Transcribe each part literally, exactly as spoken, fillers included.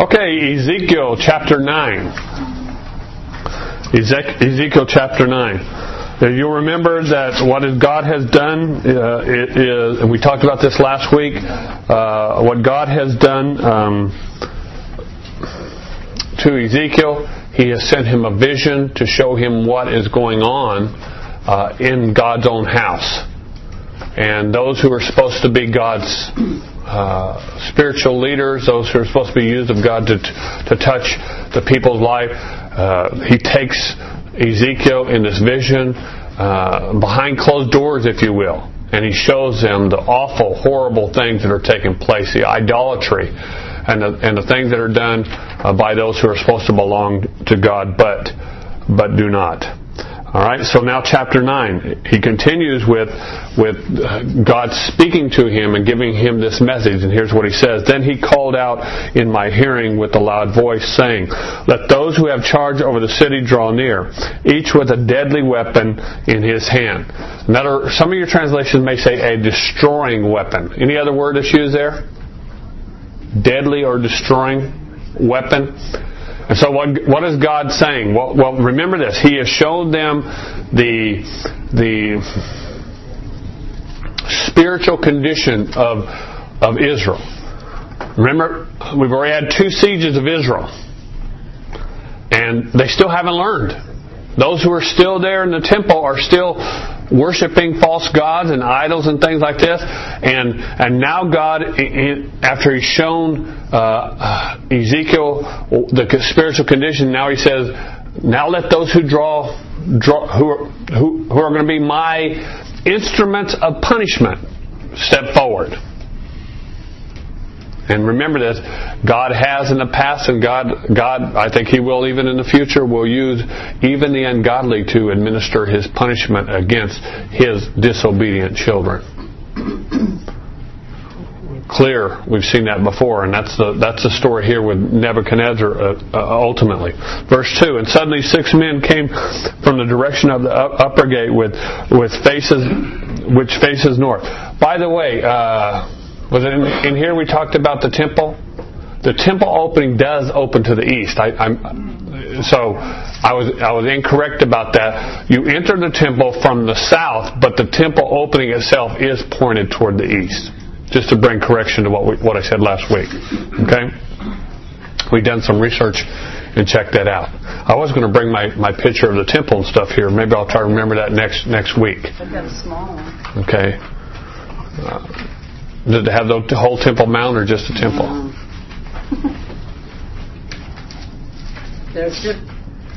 Okay, Ezekiel chapter nine. Ezekiel chapter nine. You'll remember that what God has done uh, it is, and we talked about this last week, uh, what God has done um, to Ezekiel, He has sent him a vision to show him what is going on uh, in God's own house. And those who are supposed to be God's Uh, spiritual leaders, those who are supposed to be used of God to to touch the people's life. Uh, he takes Ezekiel in this vision uh, behind closed doors, if you will, and he shows them the awful, horrible things that are taking place, the idolatry, and the, and the things that are done uh, by those who are supposed to belong to God, but but do not. All right, so now chapter nine, he continues with with God speaking to him and giving him this message, and here's what he says. Then he called out in my hearing with a loud voice, saying, let those who have charge over the city draw near, each with a deadly weapon in his hand. Another, some of your translations may say a destroying weapon. Any other word that's used there? Deadly or destroying weapon? And so what, what is God saying? Well, well, remember this. He has shown them the the spiritual condition of of Israel. Remember, we've already had two sieges of Israel. And they still haven't learned. Those who are still there in the temple are still worshiping false gods and idols and things like this. And and now God, after He's shown uh, Ezekiel the spiritual condition, now He says, now let those who draw, draw who are, who, who are going to be my instruments of punishment step forward. And remember this, God has in the past, and God, God, I think He will even in the future, will use even the ungodly to administer His punishment against His disobedient children. Clear, we've seen that before, and that's the that's the story here with Nebuchadnezzar uh, uh, ultimately. Verse two, and suddenly six men came from the direction of the upper gate with with faces which faces north. By the way, uh, was it in, in here we talked about the temple? The temple opening does open to the east. I, I'm, so I was I was incorrect about that. You enter the temple from the south, but the temple opening itself is pointed toward the east. Just to bring correction to what we, what I said last week. Okay? We've done some research and checked that out. I was going to bring my, my picture of the temple and stuff here. Maybe I'll try to remember that next next week. I've got a small one. Okay. Uh, Did it have the whole Temple Mount or just the temple? Um, there's di-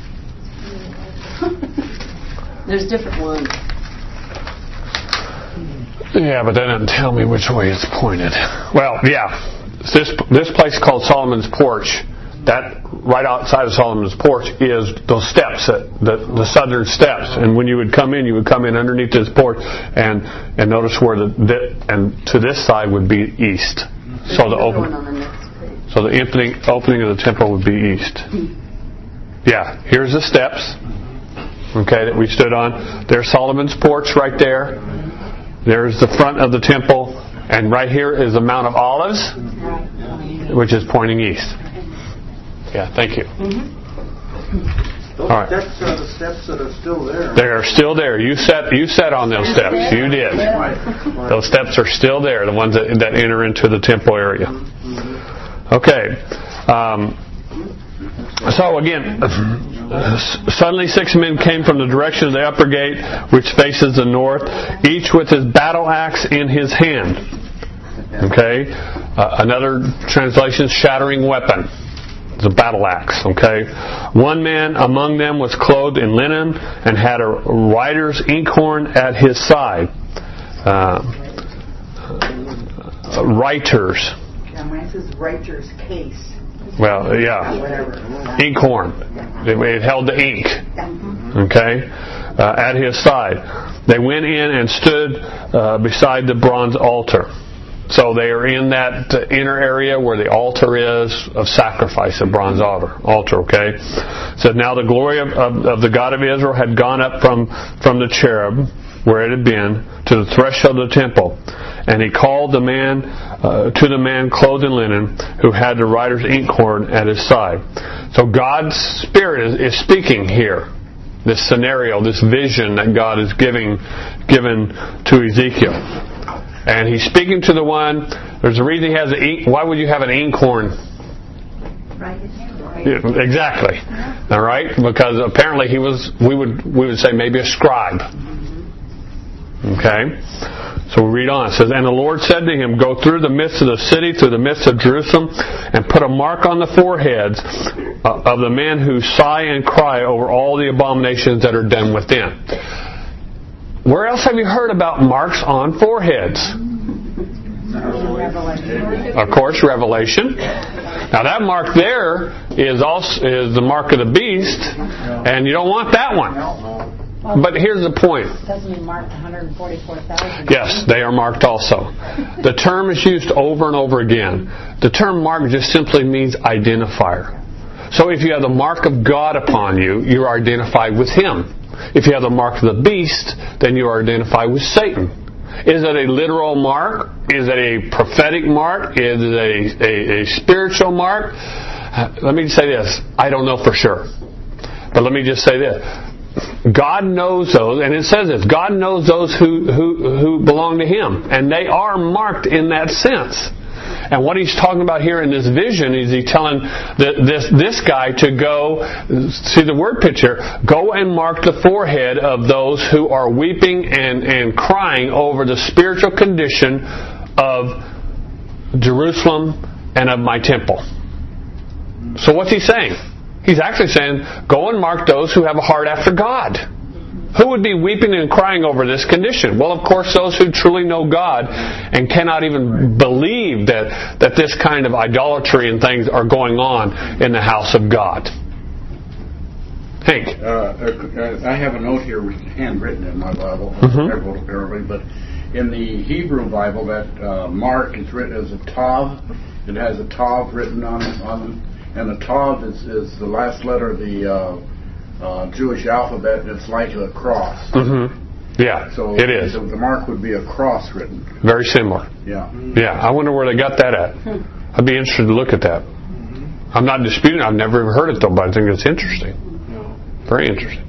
there's different ones. Yeah, but they didn't tell me which way it's pointed. Well, yeah, this this place called Solomon's Porch. That right outside of Solomon's Porch is those steps, that, the the southern steps. And when you would come in, you would come in underneath this porch, and and notice where the, the and to this side would be east. So the open, so the opening opening of the temple would be east. Yeah, here's the steps. Okay, that we stood on. There's Solomon's Porch right there. There's the front of the temple, and right here is the Mount of Olives, which is pointing east. Yeah, thank you. Mm-hmm. Those All right. steps are the steps that are still there. They are still there. You sat you sat on those steps. You did. Those steps are still there, the ones that, that enter into the temple area. Okay. Um, so again, suddenly six men came from the direction of the upper gate, which faces the north, each with his battle axe in his hand. Okay. Uh, another translation, shattering weapon. The battle axe, okay? One man among them was clothed in linen and had a writer's inkhorn at his side. Uh, uh, writers. Yeah, mine says writer's case. Well, yeah. Inkhorn. It held the ink. Okay? Uh, at his side. They went in and stood uh, beside the bronze altar. So they are in that inner area where the altar is of sacrifice, a bronze altar. Altar, okay? So now the glory of, of, of the God of Israel had gone up from, from the cherub, where it had been, to the threshold of the temple. And he called the man uh, to the man clothed in linen, who had the writer's inkhorn at his side. So God's Spirit is, is speaking here. This scenario, this vision that God is giving, given to Ezekiel. And he's speaking to the one. There's a reason he has an ink. Why would you have an inkhorn? Right. Yeah, exactly. All right, because apparently he was. We would we would say maybe a scribe. Okay. So we read on. It says, and the Lord said to him, go through the midst of the city, through the midst of Jerusalem, and put a mark on the foreheads of the men who sigh and cry over all the abominations that are done within. Where else have you heard about marks on foreheads? Of course, Revelation. Now that mark there is also is the mark of the beast, and you don't want that one. But here's the point. Doesn't he mark one hundred forty-four thousand? Yes, they are marked also. The term is used over and over again. The term mark just simply means identifier. So if you have the mark of God upon you, you are identified with Him. If you have the mark of the beast, then you are identified with Satan. Is it a literal mark? Is it a prophetic mark? Is it a, a, a spiritual mark? Let me say this. I don't know for sure. But let me just say this. God knows those, and it says this, God knows those who, who, who belong to Him. And they are marked in that sense. And what he's talking about here in this vision is he's telling the, this this guy to go, see the word picture, go and mark the forehead of those who are weeping and, and crying over the spiritual condition of Jerusalem and of my temple. So what's he saying? He's actually saying, go and mark those who have a heart after God. Who would be weeping and crying over this condition? Well, of course, those who truly know God and cannot even believe that, that this kind of idolatry and things are going on in the house of God. Hank? Uh, I have a note here, handwritten in my Bible, Mm-hmm. several apparently, but in the Hebrew Bible, that uh, mark is written as a tav. It has a tav written on on, and a tav is, is the last letter of the uh, Uh, Jewish alphabet, and it's like a cross. Mm-hmm. Yeah, so it is. So the mark would be a cross written. Very similar. Yeah. Yeah, I wonder where they got that at. I'd be interested to look at that. I'm not disputing. I've never even heard it though, but I think it's interesting. Very interesting.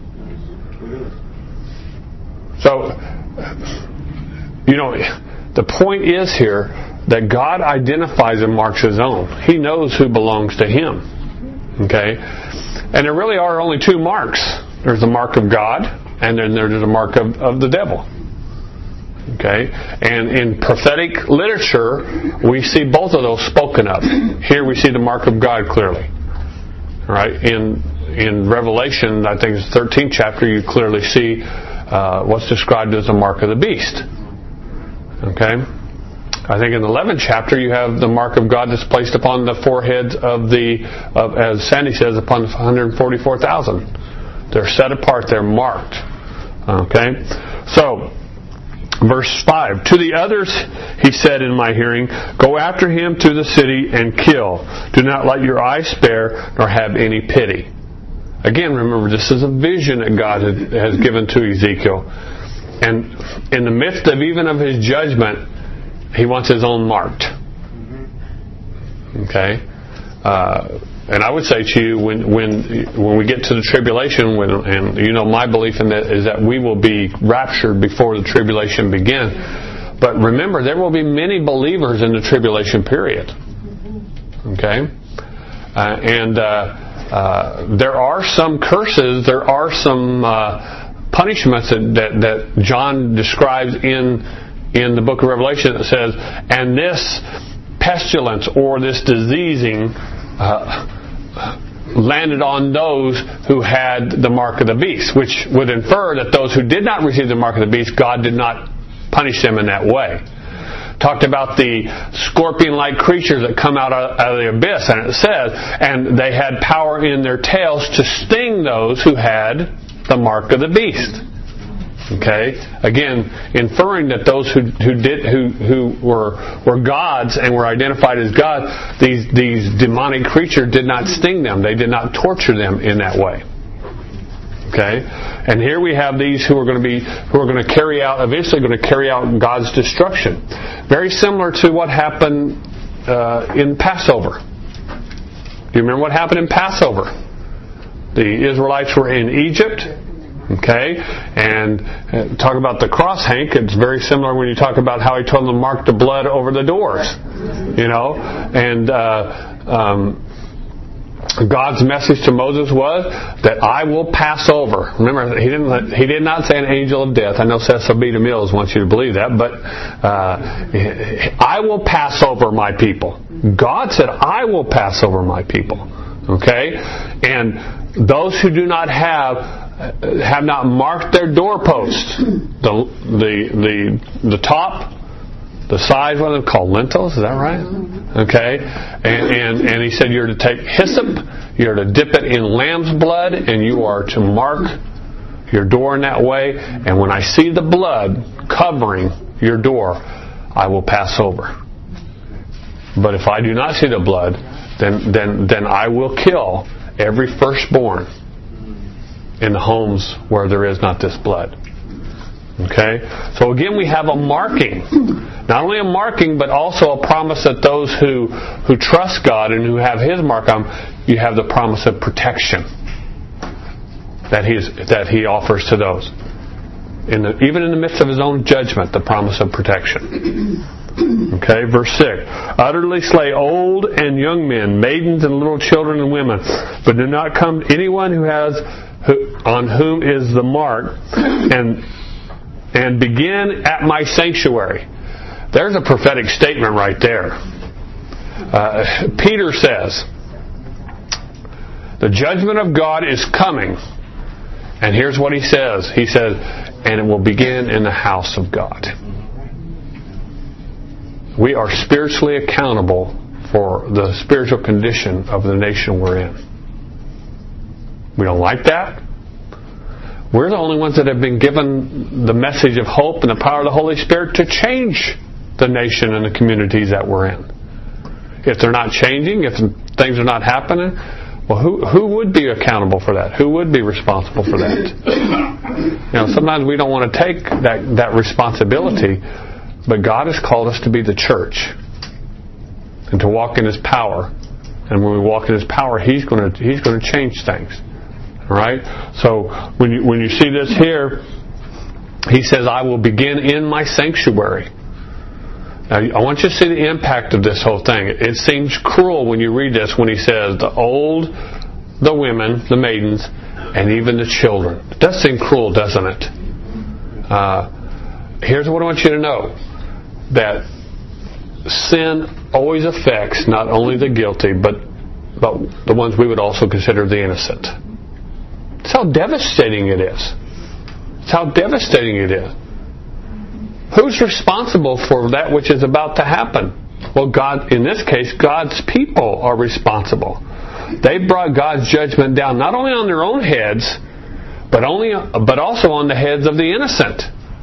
So, you know, the point is here that God identifies and marks His own. He knows who belongs to Him. Okay? And there really are only two marks. There's the mark of God, and then there's the mark of, of the devil. Okay? And in prophetic literature, we see both of those spoken of. Here we see the mark of God clearly. Right? In in Revelation, I think it's the thirteenth chapter, you clearly see uh, what's described as the mark of the beast. Okay? I think in the eleventh chapter you have the mark of God that's placed upon the foreheads of the, of, as Sandy says, upon the one hundred forty-four thousand. They're set apart. They're marked. Okay? So, verse five. To the others he said in my hearing, go after him to the city and kill. Do not let your eyes spare, nor have any pity. Again, remember, this is a vision that God has given to Ezekiel. And in the midst of even of his judgment, He wants His own marked. Okay? Uh, and I would say to you, when when when we get to the tribulation, when, and you know my belief in that is that we will be raptured before the tribulation begins. But remember, there will be many believers in the tribulation period. Okay? Uh, and uh, uh, there are some curses, there are some uh, punishments that, that, that John describes in in the book of Revelation that says, and this pestilence or this diseasing uh, landed on those who had the mark of the beast, which would infer that those who did not receive the mark of the beast, God did not punish them in that way. Talked about the scorpion-like creatures that come out of, out of the abyss, and it says, and they had power in their tails to sting those who had the mark of the beast. Okay, again, inferring that those who who did who who were were gods and were identified as gods, these these demonic creatures did not sting them. They did not torture them in that way. Okay, and here we have these who are going to be who are going to carry out eventually going to carry out God's destruction. Very similar to what happened uh, in Passover. Do you remember what happened in Passover? The Israelites were in Egypt. Okay, and uh, talk about the cross, Hank. It's very similar when you talk about how he told them to mark the blood over the doors. You know, and uh, um, God's message to Moses was that I will pass over. Remember, he didn't. He did not say an angel of death. I know Cecil B. DeMille wants you to believe that, but uh, I will pass over my people. God said, I will pass over my people. Okay, and those who do not have have not marked their doorposts, the the the the top. The size, what are they called? Lentils, is that right? Okay. And, and and he said you're to take hyssop, you're to dip it in lamb's blood, and you are to mark your door in that way. And when I see the blood covering your door, I will pass over. But if I do not see the blood, then then then I will kill every firstborn in the homes where there is not this blood. Okay? So again, we have a marking. Not only a marking, but also a promise that those who, who trust God and who have His mark on them, you have the promise of protection that He is, that He offers to those. In the, even in the midst of His own judgment, the promise of protection. Okay, verse six. Utterly slay old and young men, maidens and little children and women, but do not come to anyone who has who, on whom is the mark, and and begin at my sanctuary. There's a prophetic statement right there. Uh, Peter says, the judgment of God is coming. And here's what he says. He says, and it will begin in the house of God. We are spiritually accountable for the spiritual condition of the nation we're in. We don't like that. We're the only ones that have been given the message of hope and the power of the Holy Spirit to change the nation and the communities that we're in. If they're not changing, if things are not happening, well, who who would be accountable for that? Who would be responsible for that? You know, sometimes we don't want to take that, that responsibility, but God has called us to be the church and to walk in His power. And when we walk in His power, He's going to He's going to change things. All right? So when you when you see this here, He says, "I will begin in my sanctuary." Now, I want you to see the impact of this whole thing. It seems cruel when you read this when He says the old, the women, the maidens, and even the children. It does seem cruel, doesn't it? Uh, here's what I want you to know. That sin always affects not only the guilty, but, but the ones we would also consider the innocent. It's how devastating it is. It's how devastating it is. Who's responsible for that which is about to happen? Well, God, in this case, God's people are responsible. They brought God's judgment down not only on their own heads, but only, but also on the heads of the innocent.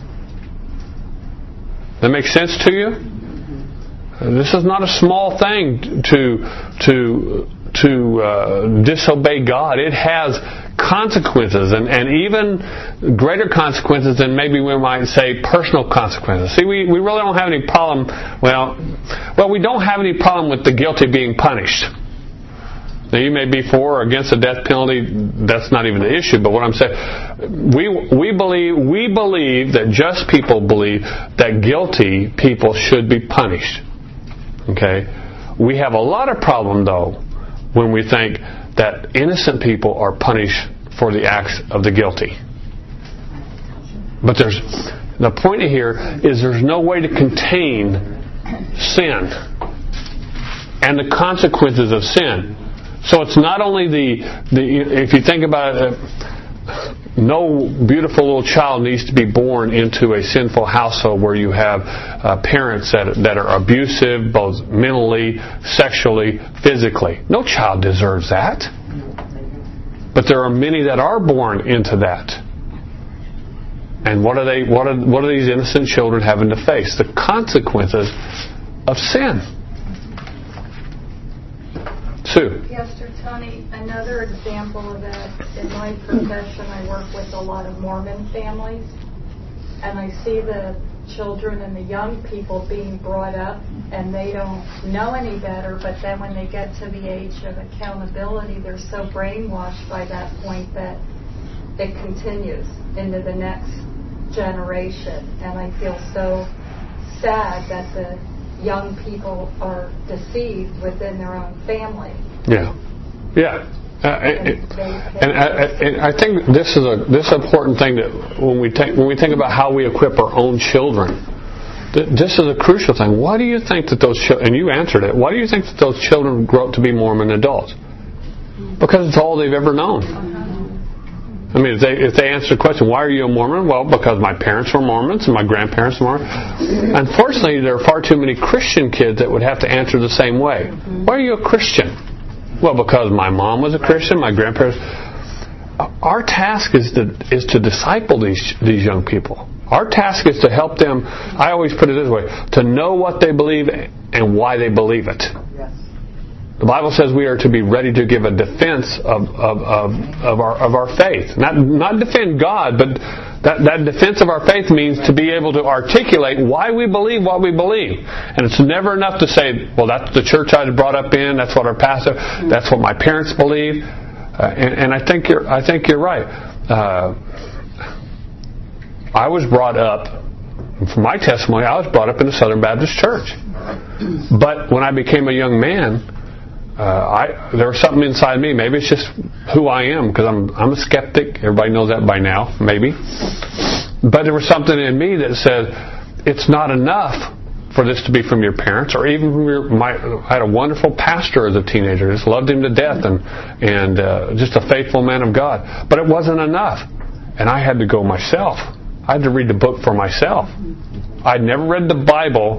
That makes sense to you? This is not a small thing to to to uh, disobey God. It has consequences, and, and even greater consequences than maybe we might say personal consequences. See, we, we really don't have any problem, well, well, we don't have any problem with the guilty being punished. Now, you may be for or against the death penalty. That's not even the issue. But what I'm saying, we we believe we believe that just people believe that guilty people should be punished. Okay, we have a lot of problem though when we think that innocent people are punished for the acts of the guilty. But there's the point here is there's no way to contain sin and the consequences of sin. So it's not only the, the if you think about it, uh, no beautiful little child needs to be born into a sinful household where you have uh, parents that, that are abusive, both mentally, sexually, physically. No child deserves that. But there are many that are born into that. And what are they? What are what are these innocent children having to face? The consequences of sin. Sue. Pastor Tony, another example of that, in my profession, I work with a lot of Mormon families, and I see the children and the young people being brought up, and they don't know any better, but then when they get to the age of accountability, they're so brainwashed by that point that it continues into the next generation. And I feel so sad that the young people are deceived within their own family. Yeah, yeah. Uh, and, and, I, and I think this is a this is an important thing that when we think when we think about how we equip our own children, th- this is a crucial thing. Why do you think that those children, and you answered it, why do you think that those children grow up to be Mormon adults? Because it's all they've ever known. I mean, if they if they answer the question, why are you a Mormon? Well, because my parents were Mormons and my grandparents were Mormons. Unfortunately, there are far too many Christian kids that would have to answer the same way. Why are you a Christian? Well, because my mom was a Christian, my grandparents. Our task is to is to disciple these these young people. Our task is to help them. I always put it this way: to know what they believe and why they believe it. Yes. The Bible says we are to be ready to give a defense of of, of, of our of our faith. Not not defend God, but that, that defense of our faith means to be able to articulate why we believe what we believe. And it's never enough to say, well, that's the church I was brought up in, that's what our pastor, that's what my parents believe. Uh, and, and I think you're I think you're right. Uh, I was brought up, from my testimony, I was brought up in the Southern Baptist Church. But when I became a young man, Uh, I, there was something inside me. Maybe it's just who I am, because I'm I'm a skeptic. Everybody knows that by now, maybe. But there was something in me that said, it's not enough for this to be from your parents, or even from your. My, I had a wonderful pastor as a teenager. Just loved him to death, and and uh, just a faithful man of God. But it wasn't enough, and I had to go myself. I had to read the book for myself. I'd never read the Bible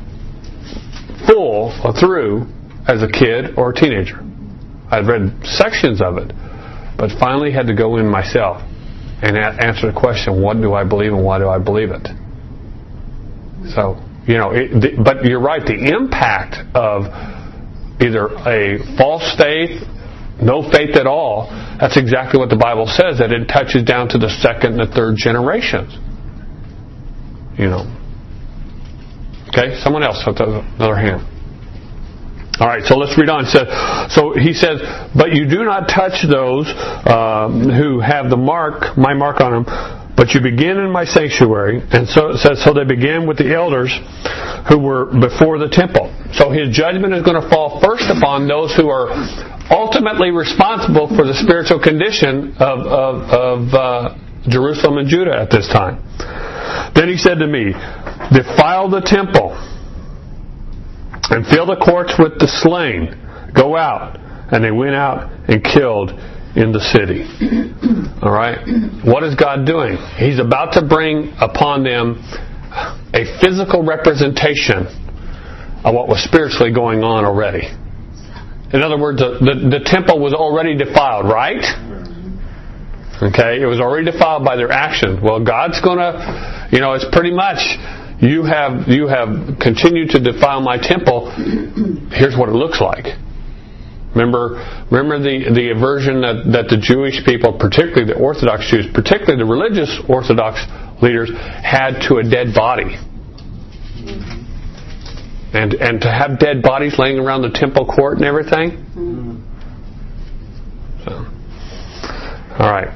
full or through as a kid or a teenager. I'd read sections of it, but finally had to go in myself and a- answer the question, what do I believe and why do I believe it? So, you know, it, the, but you're right, the impact of either a false faith, no faith at all, that's exactly what the Bible says, that it touches down to the second and the third generations. You know. Okay, someone else with another hand. All right, so let's read on. It says, so he says, but you do not touch those um, who have the mark, my mark on them, but you begin in my sanctuary. And so it says, so they began with the elders who were before the temple. So his judgment is going to fall first upon those who are ultimately responsible for the spiritual condition of, of, of uh, Jerusalem and Judah at this time. Then he said to me, defile the temple and fill the courts with the slain. Go out. And they went out and killed in the city. All right? What is God doing? He's about to bring upon them a physical representation of what was spiritually going on already. In other words, the, the, the temple was already defiled, right? Okay? It was already defiled by their actions. Well, God's going to, you know, it's pretty much, You have you have continued to defile my temple. Here's what it looks like. Remember, remember the, the aversion that, that the Jewish people, particularly the Orthodox Jews, particularly the religious Orthodox leaders, had to a dead body. And and to have dead bodies laying around the temple court and everything. So, all right.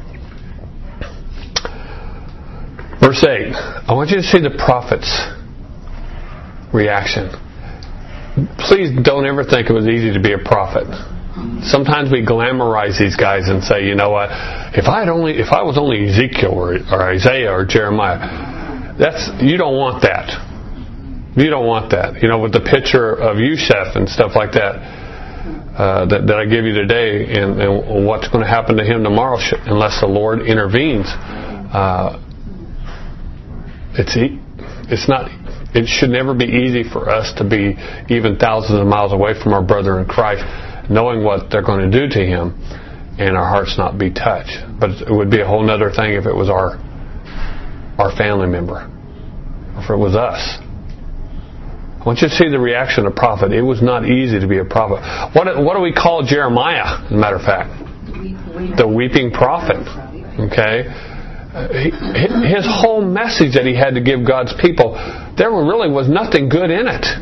Verse eight. I want you to see the prophet's reaction. Please don't ever think it was easy to be a prophet. Sometimes we glamorize these guys and say, you know what, if I had only if I was only Ezekiel or, or Isaiah or Jeremiah, that's you don't want that. You don't want that. You know, with the picture of Yusef and stuff like that, uh, that, that I give you today, and, and what's going to happen to him tomorrow unless the Lord intervenes. Uh, It's it's not. It should never be easy for us to be even thousands of miles away from our brother in Christ, knowing what they're going to do to him, and our hearts not be touched. But it would be a whole other thing if it was our our family member, or if it was us. I want you to see the reaction of a prophet. It was not easy to be a prophet. What, what do we call Jeremiah, as a matter of fact? The weeping prophet. Okay? His whole message that he had to give God's people, there really was nothing good in it.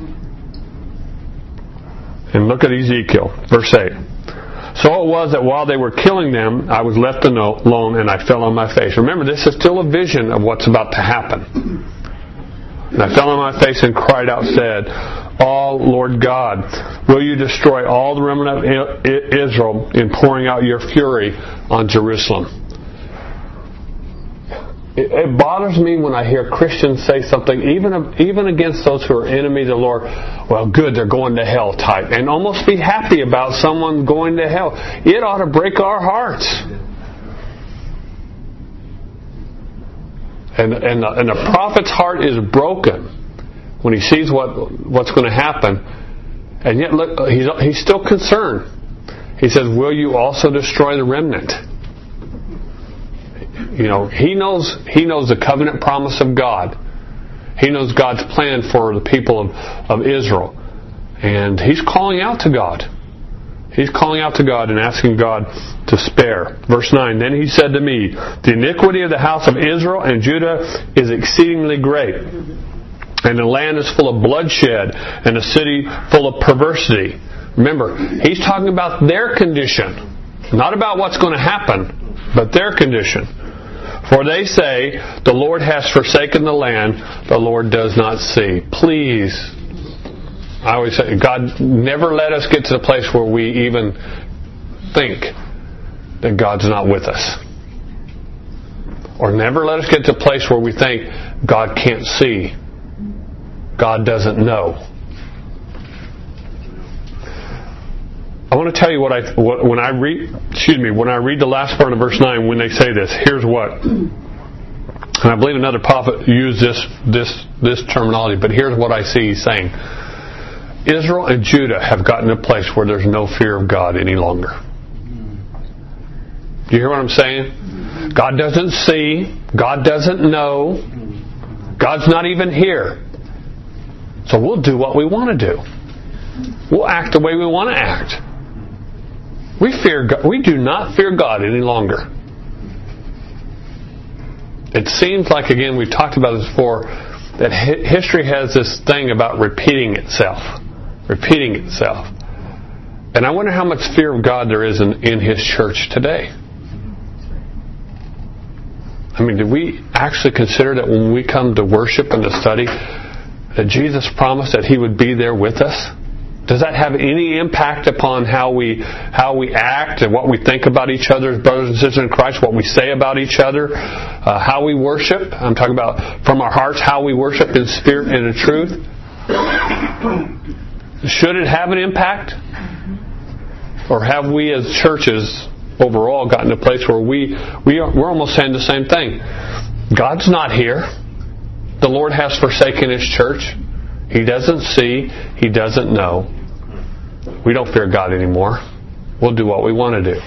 And look at Ezekiel, verse eight. So it was that while they were killing them, I was left alone and I fell on my face. Remember, this is still a vision of what's about to happen. And I fell on my face and cried out, said, "Oh, Lord God, will you destroy all the remnant of Israel in pouring out your fury on Jerusalem?" It bothers me when I hear Christians say something, even even against those who are enemies of the Lord, well, good, they're going to hell type, and almost be happy about someone going to hell. It ought to break our hearts. And and the, and the prophet's heart is broken when he sees what what's going to happen, and yet look, he's he's still concerned. He says, "Will you also destroy the remnant?" You know, he knows he knows the covenant promise of God. He knows God's plan for the people of, of Israel. And he's calling out to God. He's calling out to God and asking God to spare. Verse nine, then he said to me, "The iniquity of the house of Israel and Judah is exceedingly great. And the land is full of bloodshed and the city full of perversity." Remember, he's talking about their condition. Not about what's going to happen, but their condition. "For they say, the Lord has forsaken the land, the Lord does not see." Please, I always say, God, never let us get to the place where we even think that God's not with us. Or never let us get to a place where we think God can't see. God doesn't know. I want to tell you what I what, when I read excuse me when I read the last part of verse nine, when they say this, here's what, and I believe another prophet used this this this terminology, but here's what I see he's saying: Israel and Judah have gotten to a place where there's no fear of God any longer. Do you hear what I'm saying? God doesn't see. God doesn't know. God's not even here. So we'll do what we want to do. We'll act the way we want to act. We fear God. We do not fear God any longer. It seems like, again, we've talked about this before, that history has this thing about repeating itself. Repeating itself. And I wonder how much fear of God there is in, in His church today. I mean, do we actually consider that when we come to worship and to study, that Jesus promised that He would be there with us? Does that have any impact upon how we how we act and what we think about each other as brothers and sisters in Christ, what we say about each other, uh, how we worship? I'm talking about from our hearts, how we worship in spirit and in truth. Should it have an impact? Or have we as churches overall gotten to a place where we, we are, we're almost saying the same thing? God's not here. The Lord has forsaken His church. He doesn't see. He doesn't know. We don't fear God anymore. We'll do what we want to do.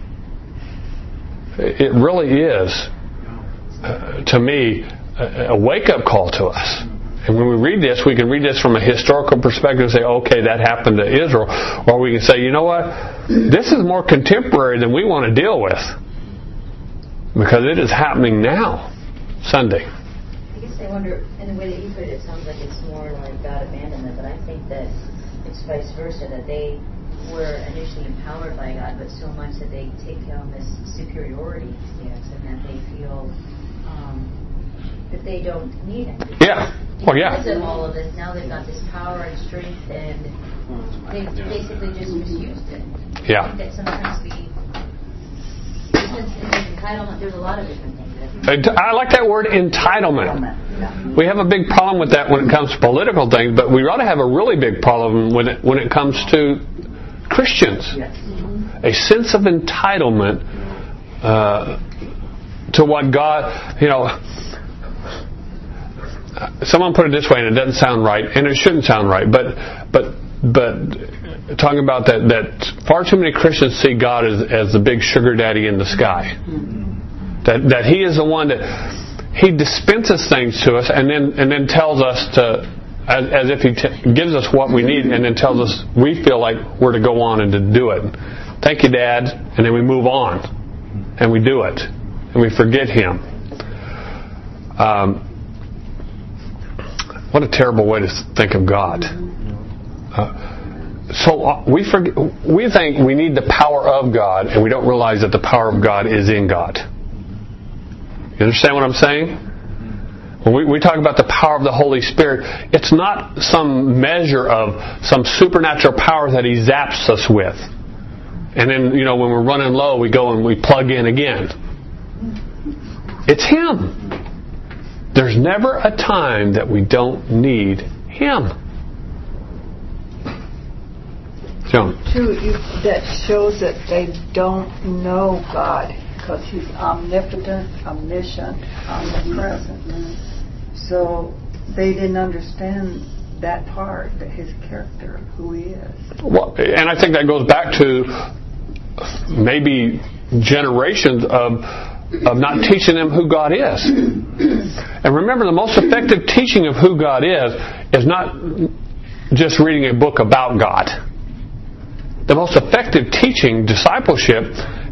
It really is, uh, to me, a wake-up call to us. And when we read this, we can read this from a historical perspective and say, okay, that happened to Israel. Or we can say, you know what? This is more contemporary than we want to deal with. Because it is happening now, Sunday. I guess I wonder, in the way that you put it, it sounds like it's more like God abandoned them, but I think that it's vice versa, that they were initially empowered by God, but so much that they take on this superiority stance, and that they feel um, that they don't need Him. Yeah. Well, yeah. Because of all of this, now they've got this power and strength, and they've basically just misused it. Yeah. I think that sometimes we, entitlement, there's a lot of different things. I like that word, entitlement. We have a big problem with that when it comes to political things, but we ought to have a really big problem when it when it comes to Christians. A sense of entitlement uh, to what God, you know. Someone put it this way, and it doesn't sound right, and it shouldn't sound right, but but but talking about that, that far too many Christians see God as as the big sugar daddy in the sky. That that He is the one that He dispenses things to us, and then and then tells us to as, as if He t- gives us what we need and then tells us we feel like we're to go on and to do it. Thank you, Dad. And then we move on and we do it and we forget Him. Um, what a terrible way to think of God. Uh, so we forget, we think we need the power of God, and we don't realize that the power of God is in God. You understand what I'm saying? When we, we talk about the power of the Holy Spirit, it's not some measure of some supernatural power that He zaps us with. And then, you know, when we're running low, we go and we plug in again. It's Him. There's never a time that we don't need Him. Joan. Too, you, that shows that they don't know God, because He's omnipotent, omniscient, omnipresent. So they didn't understand that part, that His character, who He is. Well, and I think that goes back to maybe generations of of not teaching them who God is. And remember, the most effective teaching of who God is is not just reading a book about God. The most effective teaching, discipleship,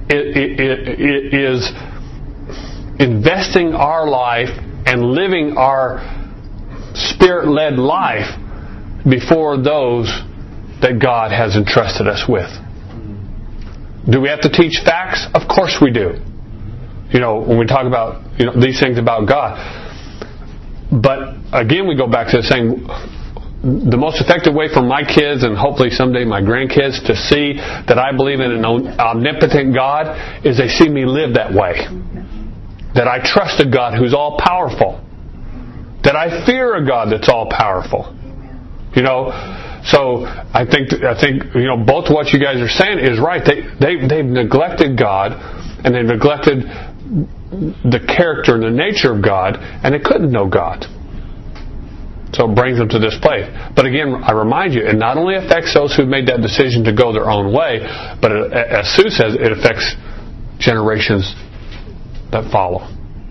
is investing our life and living our Spirit-led life before those that God has entrusted us with. Do we have to teach facts? Of course we do. You know, when we talk about, you know, these things about God. But again, we go back to saying the most effective way for my kids, and hopefully someday my grandkids, to see that I believe in an omnipotent God is they see me live that way. That I trust a God who's all powerful. That I fear a God that's all powerful. You know, so I think I think you know both what you guys are saying is right. They they they've neglected God, and they've neglected the character and the nature of God, and they couldn't know God. So it brings them to this place. But again, I remind you, it not only affects those who've made that decision to go their own way, but it, as Sue says, it affects generations that follow.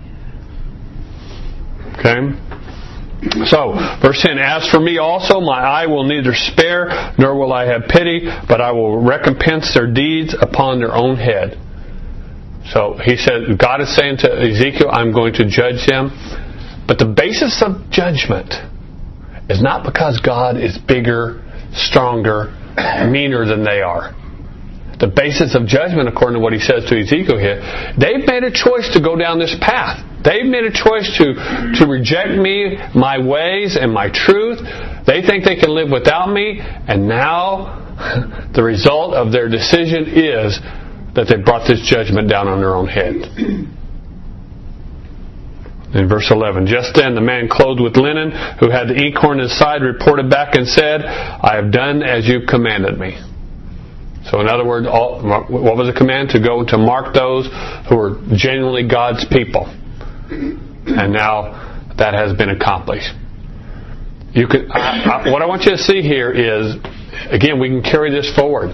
Okay? So, verse ten, as for me also, my eye will neither spare, nor will I have pity, but I will recompense their deeds upon their own head. So, he said, God is saying to Ezekiel, I'm going to judge them. But the basis of judgment is not because God is bigger, stronger, meaner than they are. The basis of judgment, according to what he says to Ezekiel here, they've made a choice to go down this path. They've made a choice to, to reject me, my ways, and my truth. They think they can live without me, and now the result of their decision is that they brought this judgment down on their own head. In verse eleven, just then the man clothed with linen, who had the inkhorn in his side, reported back and said, I have done as you commanded me. So in other words, all, what was the command? To go to mark those who were genuinely God's people. And now that has been accomplished. You could, I, I, what I want you to see here is, again, we can carry this forward.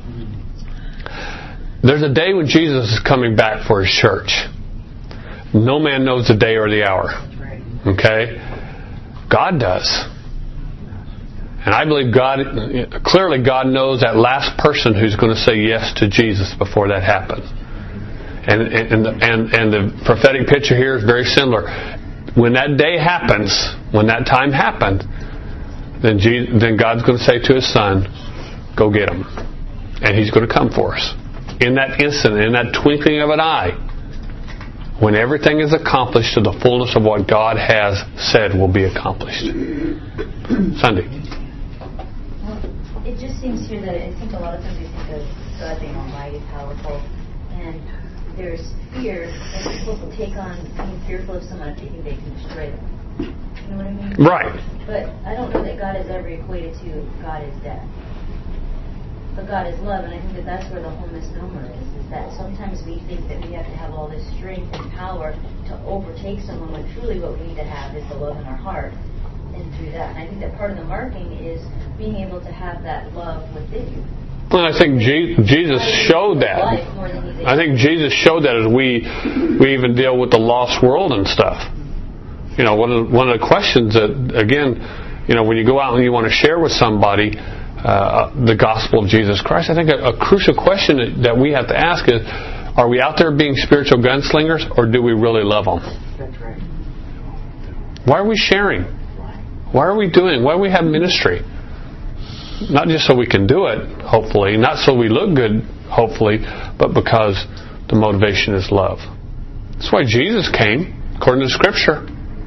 There's a day when Jesus is coming back for His church. No man knows the day or the hour. Okay? God does. And I believe God, clearly God knows that last person who's going to say yes to Jesus before that happens. And, and, and, and the prophetic picture here is very similar. When that day happens, when that time happened, then, Jesus, then God's going to say to His Son, go get him. And He's going to come for us. In that instant, in that twinkling of an eye, when everything is accomplished to the fullness of what God has said will be accomplished. Sunday. Well, it just seems here that I think a lot of times we think of God being almighty, powerful, and there's fear that people will take on being fearful of someone thinking they can destroy them. You know what I mean? Right. But I don't know that God is ever equated to God is death. But God is love, and I think that that's where the whole misnomer is, is that sometimes we think that we have to have all this strength and power to overtake someone, when truly what we need to have is the love in our heart, and through that. And I think that part of the marking is being able to have that love within you. Well, I think Jesus showed that. I think Jesus showed that as we we even deal with the lost world and stuff. You know, one of the, one of the questions that, again, you know, when you go out and you want to share with somebody uh, the gospel of Jesus Christ, I think a, a crucial question that, that we have to ask is, are we out there being spiritual gunslingers, or do we really love them? That's right. Why are we sharing? Why are we doing? Why do we have ministry? Not just so we can do it, hopefully, not so we look good, hopefully, but because the motivation is love. That's why Jesus came, according to Scripture.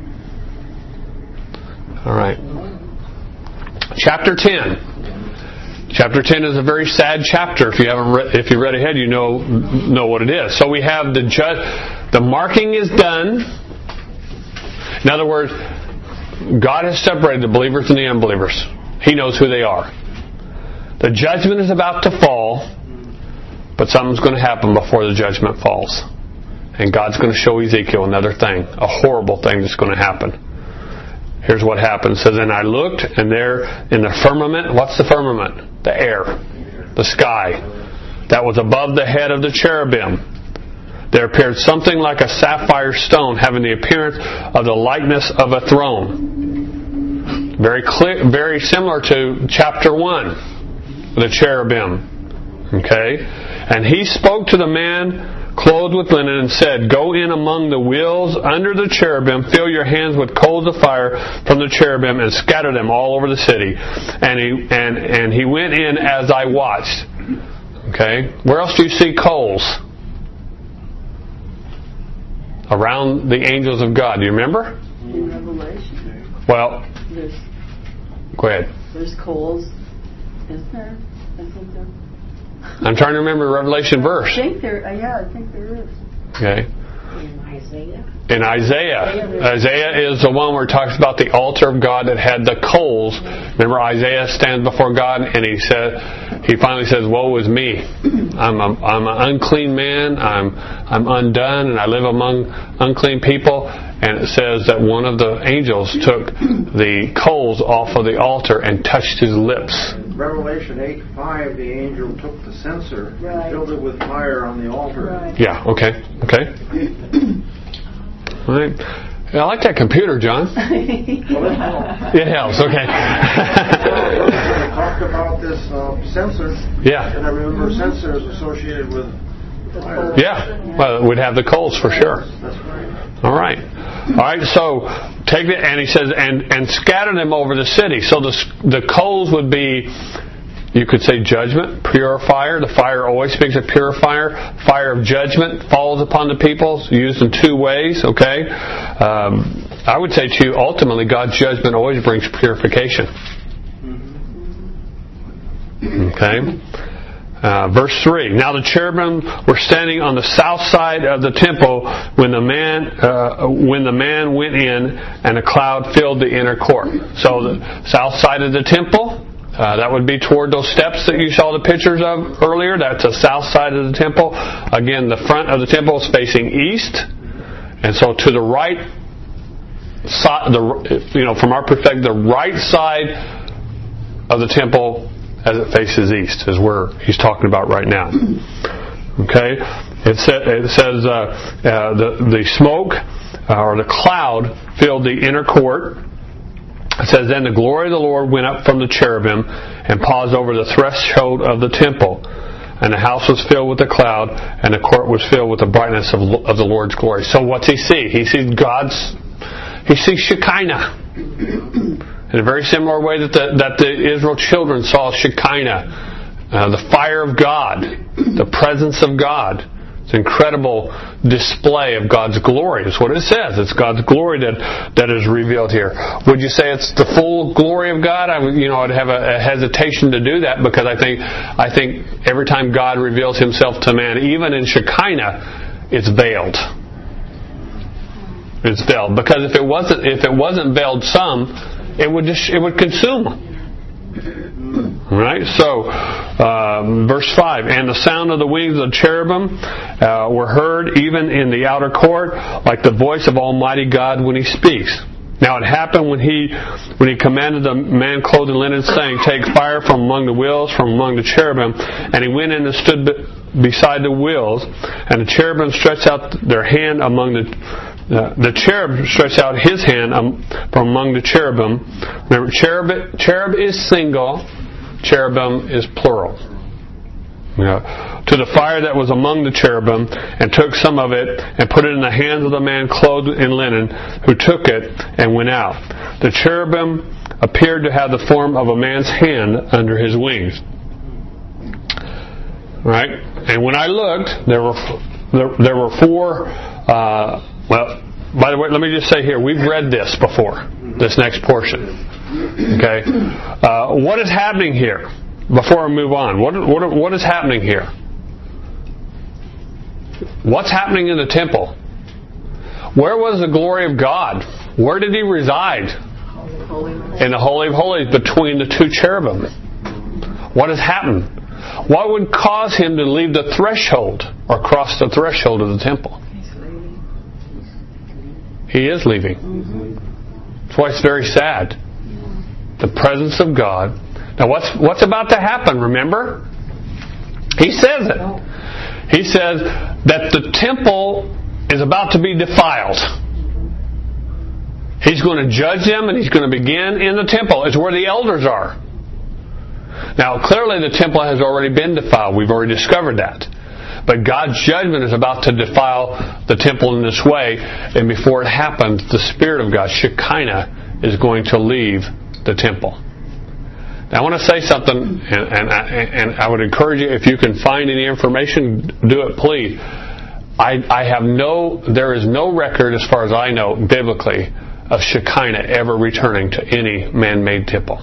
All right. Chapter ten. Chapter ten is a very sad chapter. If you haven't read, if you read ahead, you know know what it is. So we have the ju- the marking is done. In other words, God has separated the believers and the unbelievers. He knows who they are. The judgment is about to fall, but something's going to happen before the judgment falls. And God's going to show Ezekiel another thing, a horrible thing that's going to happen. Here's what happened. It says, and I looked, and there in the firmament, what's the firmament? The air, the sky, that was above the head of the cherubim. There appeared something like a sapphire stone, having the appearance of the likeness of a throne. Very clear, very similar to chapter one, the cherubim. Okay? And he spoke to the man clothed with linen, and said, go in among the wheels under the cherubim, fill your hands with coals of fire from the cherubim, and scatter them all over the city. And he and and he went in as I watched. Okay, where else do you see coals? Around the angels of God. Do you remember? In Revelation. Well, There's, go ahead. there's coals. Is there? I think there. I'm trying to remember the Revelation verse. I think there. Uh, yeah, I think there is. Okay. In Isaiah. In Isaiah. Isaiah is the one where it talks about the altar of God that had the coals. Remember, Isaiah stands before God and he said, he finally says, woe is me. I'm a, I'm an unclean man. I'm I'm undone, and I live among unclean people. And it says that one of the angels took the coals off of the altar and touched his lips. Revelation eight five, the angel took the censer Right. and filled it with fire on the altar. Right. Yeah, okay, okay. All right. Yeah, I like that computer, John. It helps, okay. I talked about this uh, censer, Yeah, and I remember censer is associated with fire. yeah. Well, we'd have the coals for sure. That's right. All right. All right, so take it, and he says, and, and scatter them over the city. So the the coals would be, you could say, judgment, purifier. The fire always speaks of purifier. Fire of judgment falls upon the people, used in two ways, okay? Um, I would say, too, ultimately, God's judgment always brings purification. Okay? Uh, verse three. Now the cherubim were standing on the south side of the temple when the man uh, when the man went in, and a cloud filled the inner court. So the south side of the temple, uh, that would be toward those steps that you saw the pictures of earlier. That's the south side of the temple. Again, the front of the temple is facing east, and so to the right side, the you know from our perspective, the right side of the temple, as it faces east, is where he's talking about right now. Okay, it, sa- it says uh, uh, the the smoke uh, or the cloud filled the inner court. It says, then the glory of the Lord went up from the cherubim and paused over the threshold of the temple, and the house was filled with the cloud, and the court was filled with the brightness of, of the Lord's glory. So what's he see? He sees God's. He sees Shekinah. In a very similar way that the, that the Israel children saw Shekinah, uh, the fire of God, the presence of God. It's an incredible display of God's glory. That's what it says. It's God's glory that, that is revealed here. Would you say it's the full glory of God? I would, you know, I'd have a, a hesitation to do that, because I think I think every time God reveals Himself to man, even in Shekinah, it's veiled. It's veiled, because if it wasn't if it wasn't veiled some, it would just it would consume them. Right? So, um, verse five, and the sound of the wings of the cherubim uh, were heard even in the outer court, like the voice of Almighty God when He speaks. Now it happened when he when he commanded the man clothed in linen, saying, take fire from among the wheels, from among the cherubim. And he went in and stood be- beside the wheels, and the cherubim stretched out their hand among the Uh, the cherub stretched out his hand um, from among the cherubim. Remember, cherub, cherub is single, cherubim is plural. You know, to the fire that was among the cherubim, and took some of it and put it in the hands of the man clothed in linen, who took it and went out. The cherubim appeared to have the form of a man's hand under his wings. Right? And when I looked, there were there, there were four. Uh, well, by the way, let me just say here, we've read this before. This next portion. Okay, uh, what is happening here? Before I move on, what what what is happening here? What's happening in the temple? Where was the glory of God? Where did He reside? In the Holy of Holies, between the two cherubim. What has happened? What would cause Him to leave the threshold or cross the threshold of the temple? He is leaving. That's why it's very sad. The presence of God. Now what's what's about to happen, remember? He says it. He says that the temple is about to be defiled. He's going to judge them, and He's going to begin in the temple. It's where the elders are. Now clearly the temple has already been defiled. We've already discovered that. But God's judgment is about to defile the temple in this way, and before it happens, the Spirit of God, Shekinah, is going to leave the temple. Now, I want to say something, and, and, I, and I would encourage you, if you can find any information, do it, please. I, I have no, there is no record, as far as I know, biblically, of Shekinah ever returning to any man-made temple.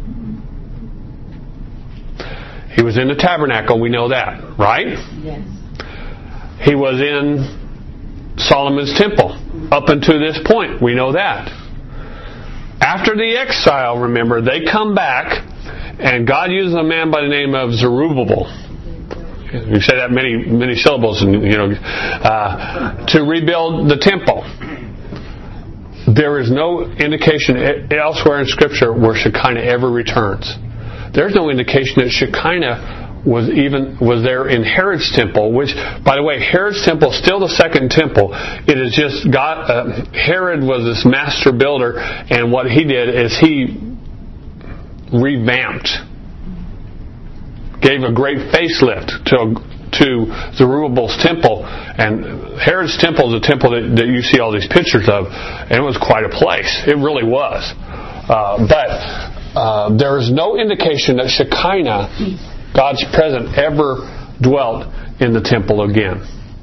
He was in the tabernacle, we know that, right? Yes. He was in Solomon's temple up until this point, we know that. After the exile, remember, they come back, and God uses a man by the name of Zerubbabel. You say that many many syllables, and you know, uh, to rebuild the temple. There is no indication elsewhere in Scripture where Shekinah ever returns. There's no indication that Shekinah was even was there in Herod's temple, which, by the way, Herod's temple is still the second temple. It is just God. Uh, Herod was this master builder, and what he did is he revamped, gave a great facelift to to Zerubbabel's temple. And Herod's temple is a temple that, that you see all these pictures of, and it was quite a place. It really was. Uh, but uh, there is no indication that Shekinah, God's presence, ever dwelt in the temple again.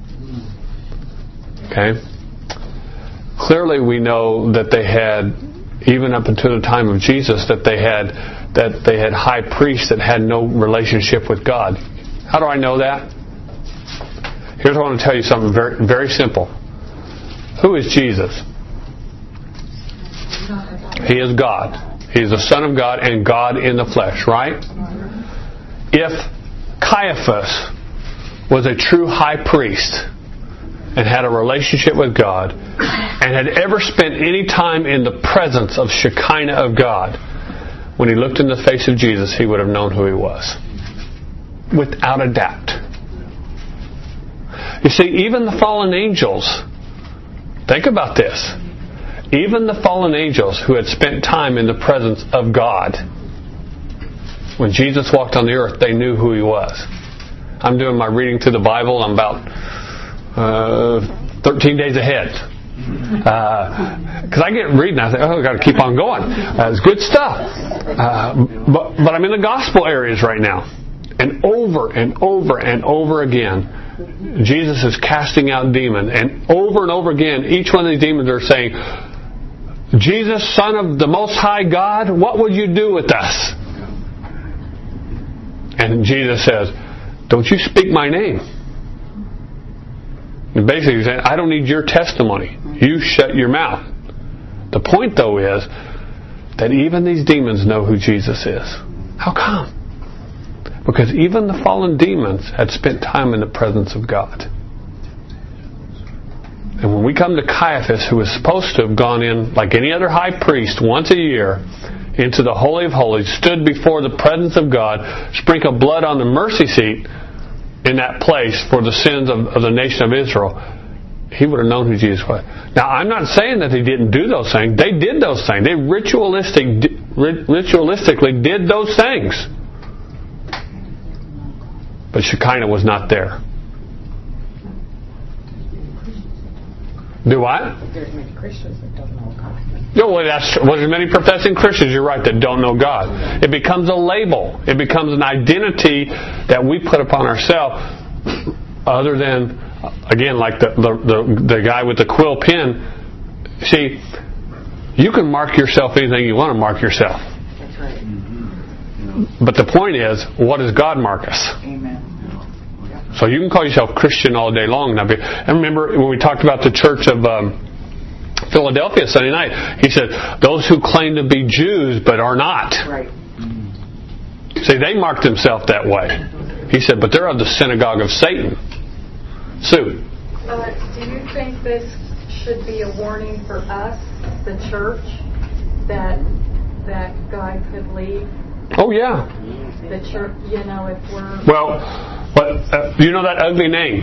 Okay? Clearly we know that they had, even up until the time of Jesus, that they had that they had high priests that had no relationship with God. How do I know that? Here's what I want to tell you, something very very simple. Who is Jesus? He is God. He is the Son of God and God in the flesh, right? If Caiaphas was a true high priest and had a relationship with God and had ever spent any time in the presence of Shekinah of God, when he looked in the face of Jesus, he would have known who he was. Without a doubt. You see, even the fallen angels, think about this. Even the fallen angels who had spent time in the presence of God, when Jesus walked on the earth, they knew who He was. I'm doing my reading through the Bible. I'm about uh, thirteen days ahead. Because uh, I get reading, I think, oh, I've got to keep on going. Uh, it's good stuff. Uh, but, but I'm in the gospel areas right now. And over and over and over again, Jesus is casting out demons. And over and over again, each one of these demons are saying, Jesus, Son of the Most High God, what would you do with us? And Jesus says, don't you speak my name. And basically he's saying, I don't need your testimony. You shut your mouth. The point, though, is that even these demons know who Jesus is. How come? Because even the fallen demons had spent time in the presence of God. And when we come to Caiaphas, who was supposed to have gone in like any other high priest once a year into the Holy of Holies, stood before the presence of God, sprinkled blood on the mercy seat in that place for the sins of, of the nation of Israel, he would have known who Jesus was. Now, I'm not saying that they didn't do those things. They did those things. They ritualistic, ritualistically did those things. But Shekinah was not there. Do what? There's many Christians that don't know God. No, well, that's true. Well, there's many professing Christians, you're right, that don't know God. It becomes a label. It becomes an identity that we put upon ourselves other than, again, like the, the, the, the guy with the quill pen. See, you can mark yourself anything you want to mark yourself. That's right. But the point is, what does God mark us? Amen. So you can call yourself Christian all day long. Now, and remember when we talked about the church of um, Philadelphia Sunday night, he said, those who claim to be Jews but are not. Right. See, they marked themselves that way. He said, but they're of the synagogue of Satan. Sue. Uh, do you think this should be a warning for us, the church, that that God could leave Oh, yeah. the church? You know, if we're Well, but, uh, you know that ugly name?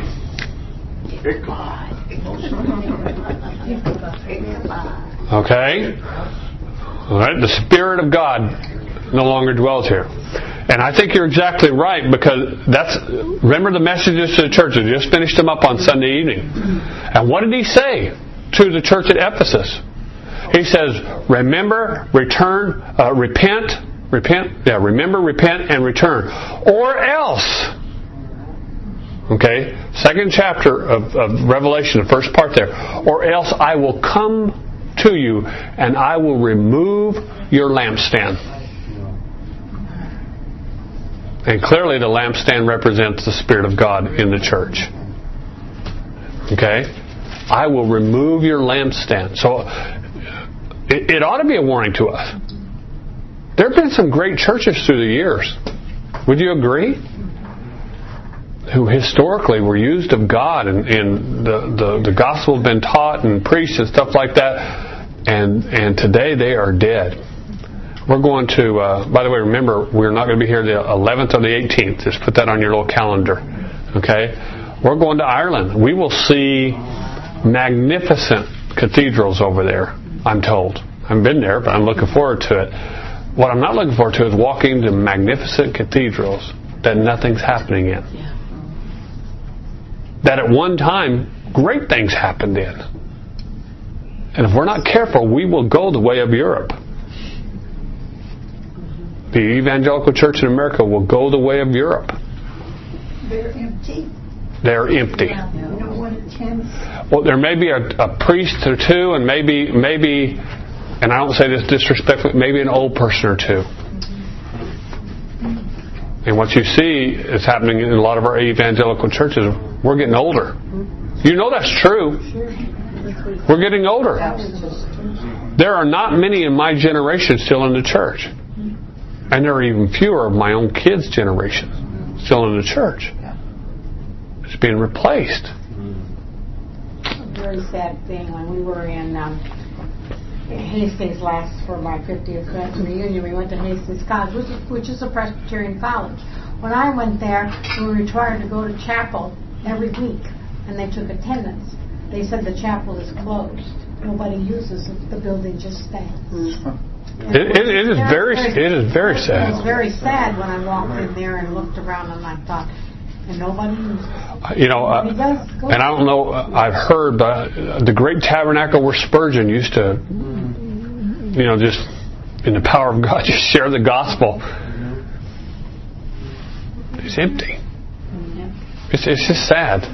Okay? All right. The Spirit of God no longer dwells here. And I think you're exactly right, because that's, remember the messages to the church. I just finished them up on Sunday evening. And what did he say to the church at Ephesus? He says, remember, return, uh, repent, repent, yeah, remember, repent, and return. Or else, okay, second chapter of, of Revelation, the first part there, or else I will come to you and I will remove your lampstand. And clearly the lampstand represents the Spirit of God in the church. Okay? I will remove your lampstand. So it, it ought to be a warning to us. There have been some great churches through the years. Would you agree? Who historically were used of God, and, and the, the, the gospel has been taught and preached and stuff like that. And, and today they are dead. We're going to, uh, by the way, remember, we're not going to be here the eleventh or the eighteenth. Just put that on your little calendar. Okay? We're going to Ireland. We will see magnificent cathedrals over there, I'm told. I haven't been there, but I'm looking forward to it. What I'm not looking forward to is walking to magnificent cathedrals that nothing's happening in. That at one time, great things happened in. And if we're not careful, we will go the way of Europe. The evangelical church in America will go the way of Europe. They're empty. They're empty. Yeah. No one attends. Well, there may be a, a priest or two, and maybe, maybe, and I don't say this disrespectfully, maybe an old person or two. And what you see is happening in a lot of our evangelical churches. We're getting older. You know that's true. We're getting older. There are not many in my generation still in the church. And there are even fewer of my own kids' generation still in the church. It's being replaced. A very sad thing when we were in um, Hastings last for my fiftieth reunion. We went to Hastings College, which is, which is a Presbyterian college. When I went there, we were required to go to chapel every week, and they took attendance. They said the chapel is closed. Nobody uses it. The building just stands. Mm-hmm. It, it, it is very, it is very sad. It was very sad when I walked in there and looked around, and I thought, and nobody uses it. You know, uh, and I don't know, uh, I've heard, but uh, the great tabernacle where Spurgeon used to, you know, just in the power of God, just share the gospel. It's empty. It's, it's just sad.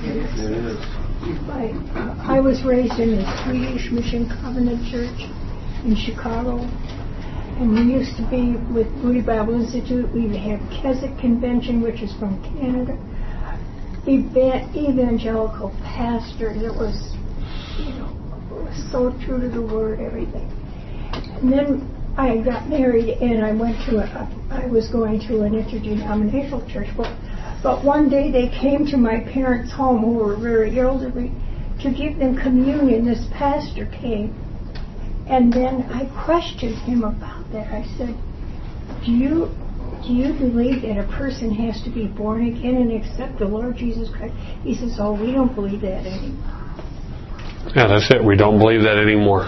I, I was raised in the Swedish Mission Covenant Church in Chicago, and we used to be with Moody Bible Institute. We would have Keswick Convention, which is from Canada. Evan- evangelical pastor that was, you know, was so true to the word, everything. And then I got married, and I went to a, I was going to an interdenominational church. But, but one day they came to my parents' home, who were very elderly, to give them communion. This pastor came. And then I questioned him about that. I said, do you do you believe that a person has to be born again and accept the Lord Jesus Christ? He says, oh, we don't believe that anymore. Yeah, that's it. We don't believe that anymore.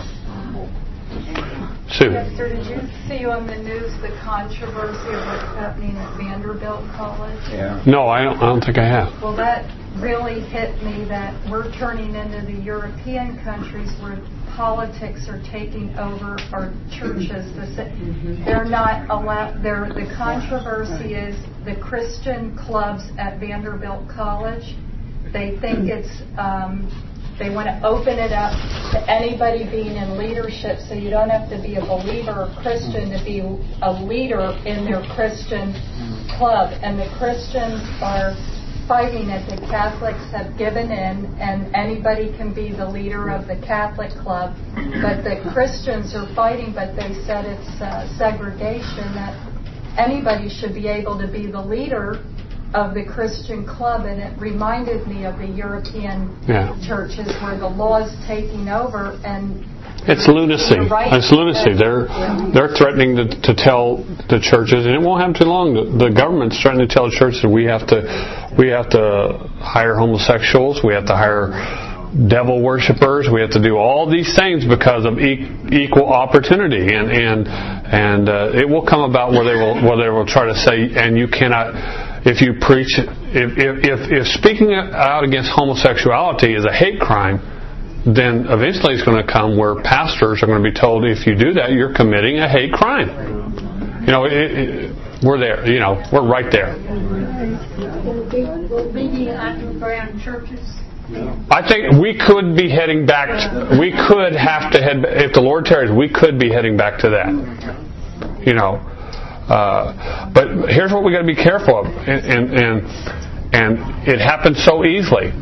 Sue. Yes, sir. Did you see on the news the controversy of what's happening at Vanderbilt College? Yeah. No, I don't. I don't think I have. Well, that really hit me that we're turning into the European countries where politics are taking over our churches. They're not allowed. They're, the controversy is the Christian clubs at Vanderbilt College. They think it's. Um, They want to open it up to anybody being in leadership, so you don't have to be a believer or Christian to be a leader in their Christian club. And the Christians are fighting it. The Catholics have given in, and anybody can be the leader of the Catholic club. But the Christians are fighting, but they said it's uh, segregation, that anybody should be able to be the leader of the Christian club, and it reminded me of the European yeah. churches where the law is taking over, and it's lunacy. Right. It's lunacy. They're they're threatening to, to tell the churches, and it won't happen too long. The, the government's threatening to tell the churches that we have to we have to hire homosexuals, we have to hire devil worshippers, we have to do all these things because of e- equal opportunity, and and and uh, it will come about where they will where they will try to say, and you cannot. If you preach, if, if if if speaking out against homosexuality is a hate crime, then eventually it's going to come where pastors are going to be told, if you do that, you're committing a hate crime. You know, it, it, we're there. You know, we're right there. Will be the underground churches. I think we could be heading back. To, we could have to head, if the Lord tarries, we could be heading back to that. You know. Uh, but here's what we got to be careful of, and, and and and it happens so easily.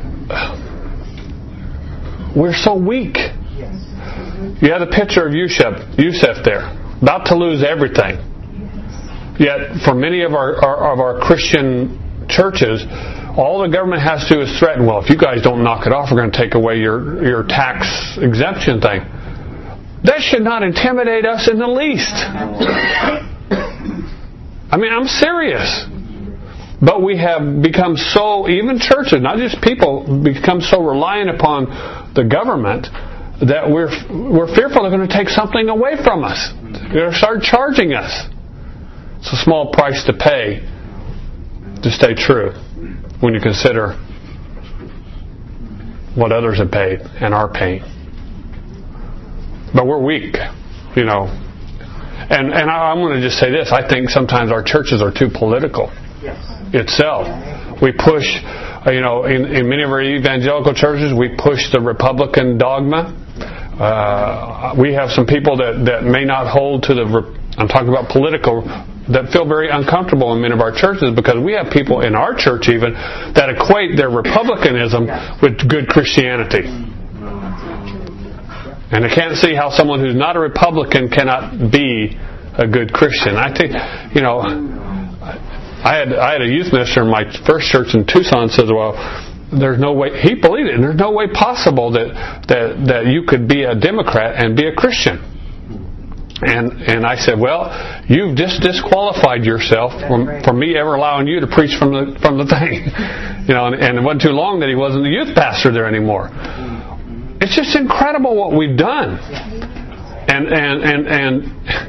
We're so weak. You have the picture of Yusef, Yusef there, about to lose everything. Yet, for many of our, our of our Christian churches, all the government has to do is threaten. Well, if you guys don't knock it off, we're going to take away your your tax exemption thing. That should not intimidate us in the least. I mean, I'm serious. But we have become so, even churches, not just people, become so reliant upon the government that we're we're fearful they're going to take something away from us. They're going to start charging us. It's a small price to pay to stay true when you consider what others have paid and are paying. But we're weak, you know. And and I, I'm going to just say this. I think sometimes our churches are too political yes. itself. We push, you know, in, in many of our evangelical churches, we push the Republican dogma. Uh, we have some people that, that may not hold to the, I'm talking about political, that feel very uncomfortable in many of our churches because we have people in our church even that equate their Republicanism with good Christianity. And I can't see how someone who's not a Republican cannot be a good Christian. I think, you know, I had I had a youth minister in my first church in Tucson says, well, there's no way, he believed it, and there's no way possible that that, that you could be a Democrat and be a Christian. And and I said, well, you've just disqualified yourself from, from me ever allowing you to preach from the from the thing. You know, and, and it wasn't too long that he wasn't the youth pastor there anymore. It's just incredible what we've done. And and and and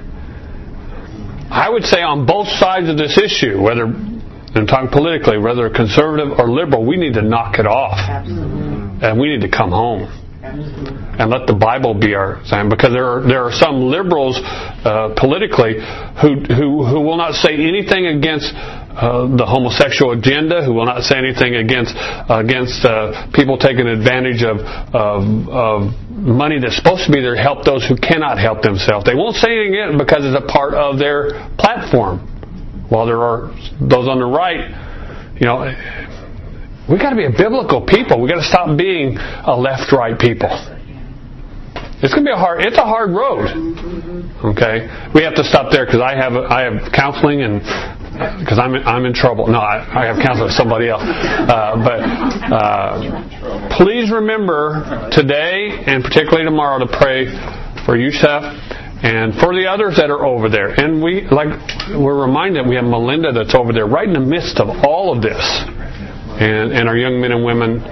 I would say on both sides of this issue, whether I'm talking politically, whether conservative or liberal, we need to knock it off. Absolutely. And we need to come home. Absolutely. And let the Bible be our sign, because there are there are some liberals uh, politically who who who will not say anything against uh, the homosexual agenda, who will not say anything against uh, against uh, people taking advantage of, of of money that's supposed to be there to help those who cannot help themselves. They won't say anything because it's a part of their platform. While there are those on the right, you know, we got to be a biblical people. We got to stop being a left-right people. It's going to be a hard. It's a hard road. Okay, we have to stop there because I have I have counseling and because I'm I'm in trouble. No, I, I have counseling with somebody else. Uh, but uh, please remember today and particularly tomorrow to pray for Yusef and for the others that are over there. And we like we're reminded we have Melinda that's over there right in the midst of all of this, and and our young men and women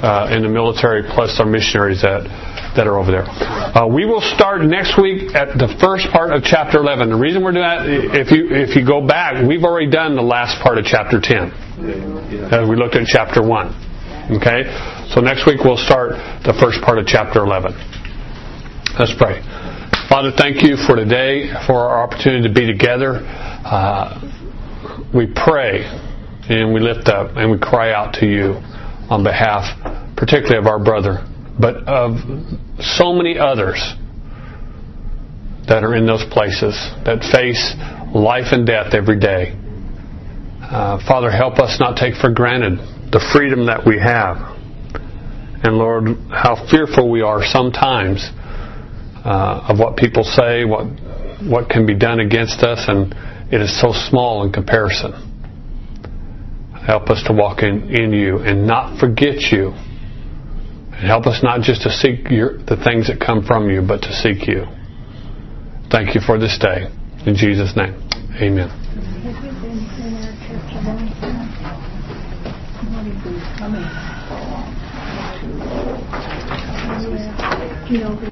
uh, in the military, plus our missionaries that, that are over there. Uh, we will start next week at the first part of chapter eleven. The reason we're doing that, if you if you go back, we've already done the last part of chapter ten. As we looked at chapter one. Okay? So next week we'll start the first part of chapter eleven. Let's pray. Father, thank you for today, for our opportunity to be together. Uh, we pray and we lift up and we cry out to you on behalf, particularly of our brother, but of so many others that are in those places that face life and death every day. Uh, Father, help us not take for granted the freedom that we have. And Lord, how fearful we are sometimes uh, of what people say, what what can be done against us, and it is so small in comparison. Help us to walk in, in you and not forget you. And help us not just to seek your, the things that come from you, but to seek you. Thank you for this day. In Jesus' name, amen. Have you been in our church a long time? What have been coming? Yeah. You know,